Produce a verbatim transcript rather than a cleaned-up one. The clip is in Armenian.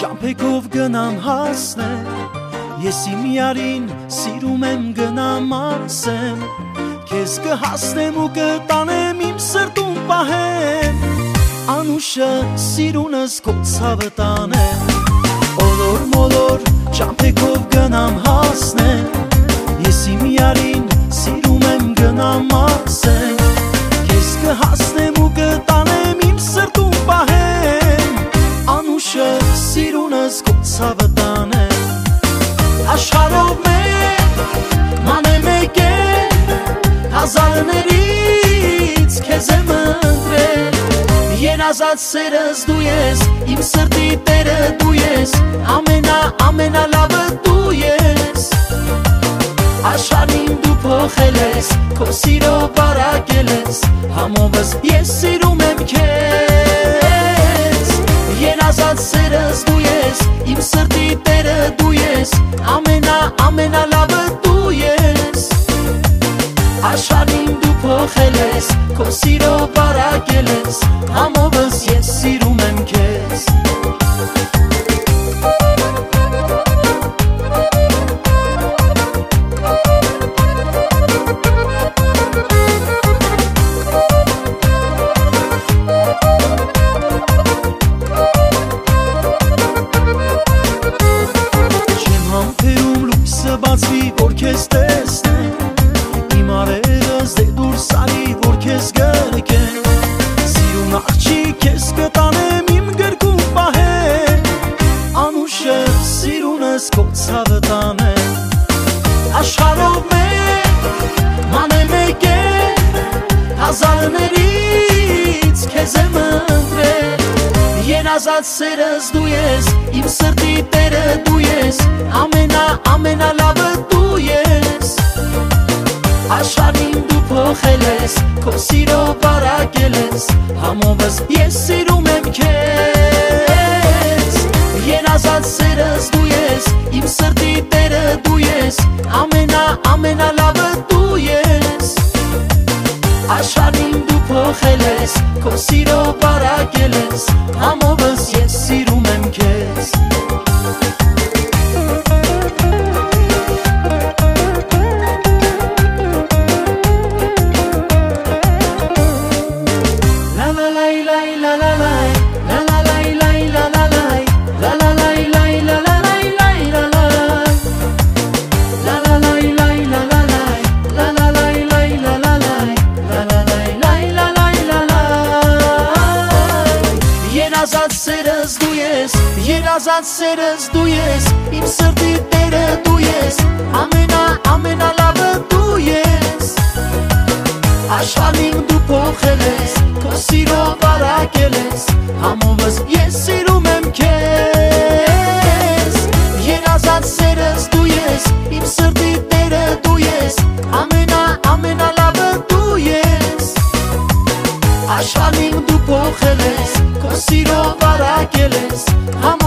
Ճամփեքով գնամ հասնեմ, ես իմ յարին սիրում եմ գնամ ասեմ, քեզ կհասնեմ ու կտանեմ իմ սրտում պահեմ, անուշը սիրունս քո ցավը տանեմ, օլոր մոլոր ճամփեքով գնամ հասնեմ, ես իմ յարին սիրում եմ գնամ ասեմ, քեզ կհասնեմ ու կտանեմ իմ սրտում պահեմ, անուշը սիրունս քո ցավը տանեմ, աշխարհով մեկ մանե մեկ է, հազարներից քեզ եմ ընտրել, երազած սերս դու ես, իմ սրտի տերը դու ես, ամենա ամենալավը դու ես, աշխարհին դու փոխել ես, քո սիրով բարակել ես, համովս ես սիրում եմ քեզ, երազած սերս դու ես, իմ սրտի տերը դու ես, ամենա ամենալավը դու ես, աշխարհին դու փոխել ես, քո սիրով բարակել ես, համովս ես սիրում եմ քեզ, բացվի, որ քեզ տեսնեմ, իմ արևս դե դուրս արի, որ քեզ գրկեմ, սիրուն աղջիկ քեզ կտանեմ իմ գրկում պահեմ, անուշը սիրունս քո ցավը տանեմ, աշխարհով մեկ մանե մեկ է, հազարներից քեզ եմ ընտրել, երազած սերս դու ես, իմ սրտի տերը դու ես, ամենա ամենալավը դու ես, աշխարհին դու փոխել ես, քո սիրով բարակել ես, համովս ես սիրում եմ քեզ, երազած սերս դու ես, իմ սրտի տերը դու ես, ամենա ամենալավը դու ես, աշխարհին դու փոխել ես, քո սիրով բարակել ես, համովս ես սիրում եմ քեզ, երազած սերս դու ես, երազած սերս դու ես, իմ սրտի տերը դու ես, ամենա ամենալավը դու ես, աշխարհին դու փոխել ես, քո սիրով բարակել ես, համովս ես սիրում եմ քեզ, երազած սերս դու ես, իմ սրտի տերը դու ես, ամենա ամենալավը դու ես, աշխարհին դու փոխել ես, քո սիրով բարակել ես,